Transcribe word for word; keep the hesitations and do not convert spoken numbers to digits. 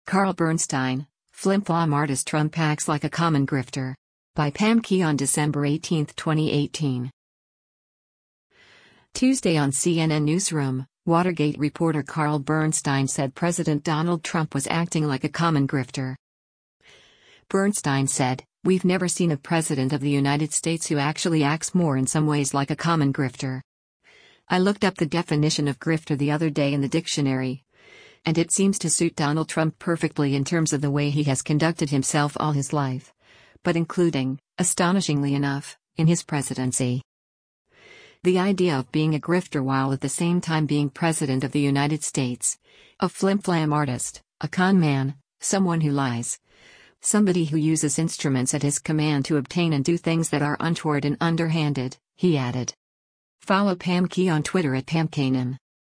Carl Bernstein, flim-flam artist Trump acts like a common grifter. By Pam Key on December eighteenth, twenty eighteen. Tuesday on C N N Newsroom, Watergate reporter Carl Bernstein said President Donald Trump was acting like a common grifter. Bernstein said, "We've never seen a president of the United States who actually acts more in some ways like a common grifter. I looked up the definition of grifter the other day in the dictionary, and it seems to suit Donald Trump perfectly in terms of the way he has conducted himself all his life, but including, astonishingly enough, in his presidency. The idea of being a grifter while at the same time being president of the United States, a flim-flam artist, a con man, someone who lies, somebody who uses instruments at his command to obtain and do things that are untoward and underhanded," he added. Follow Pam Key on Twitter at Pam Kanan.